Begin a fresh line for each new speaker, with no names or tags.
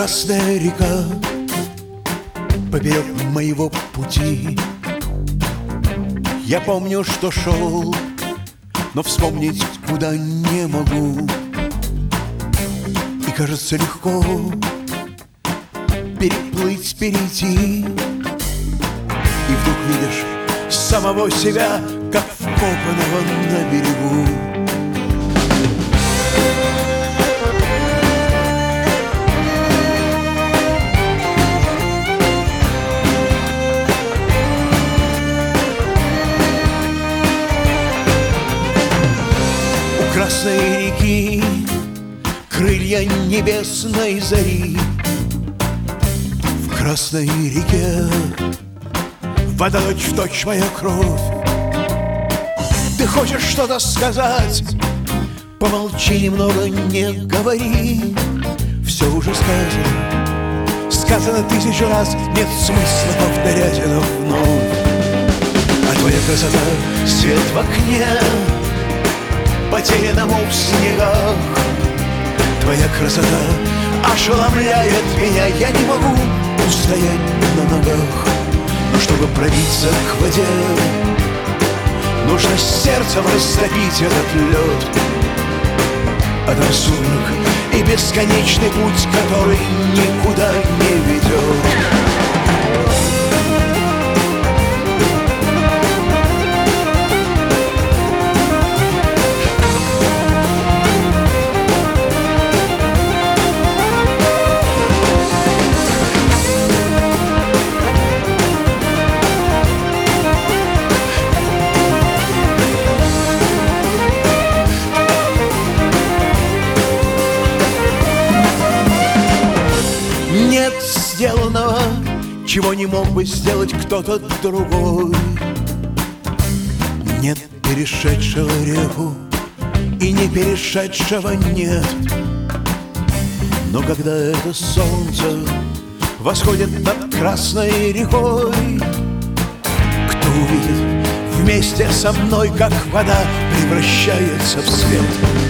Красная река поперек моего пути. Я помню, что шел, но вспомнить куда не могу. И кажется легко переплыть, перейти. И вдруг видишь самого себя, как вкопанного на берегу. У Красной реки крылья небесной зари. В Красной реке вода точь-в-точь моя кровь. Ты хочешь что-то сказать? Помолчи немного, не говори. Все уже сказано, сказано 1000 раз. Нет смысла повторять это вновь. А твоя красота — свет в окне, потерянному в снегах. Твоя красота ошеломляет меня. Я не могу устоять на ногах. Но чтобы пробиться к воде, нужно сердцем растопить этот лед. А там сумрак и бесконечный путь, который никуда не ведет. Нет сделанного, чего не мог бы сделать кто-то другой. Нет перешедшего реку, и не перешедшего нет. Но когда это солнце восходит над Красной рекой, кто увидит вместе со мной, как вода превращается в свет?